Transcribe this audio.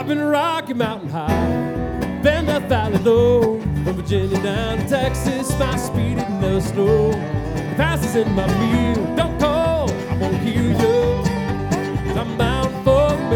I've been Rocky Mountain high, been Death Valley low, from Virginia down to Texas, my speed it never slow. The passes in my field, don't call, I won't hear you.